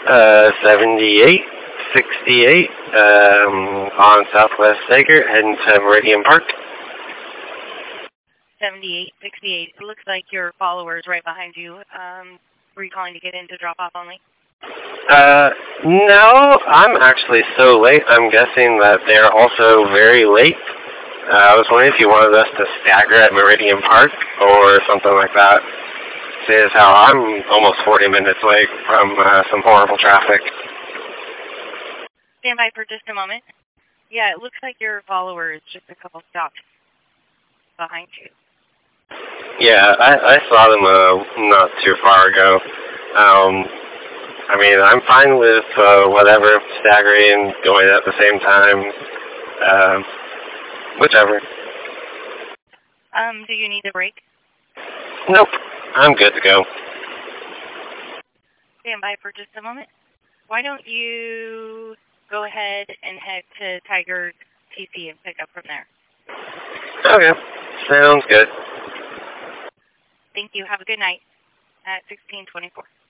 78, 68, on Southwest Sager, heading to Meridian Park. 7868. It looks like your follower's right behind you. Were you calling to get into drop-off only? No, I'm actually so late, I'm guessing that they're also very late. I was wondering if you wanted us to stagger at Meridian Park or something like that. Seeing as how I'm almost 40 minutes late from some horrible traffic. Stand by for just a moment. Yeah, it looks like your follower is just a couple stops behind you. Yeah, I saw them not too far ago. I mean, I'm fine with whatever, staggering, going at the same time, whichever. Do you need a break? Nope, I'm good to go. Stand by for just a moment. Why don't you go ahead and head to Tiger TC and pick up from there? Okay, sounds good. Thank you. Have a good night at 1624.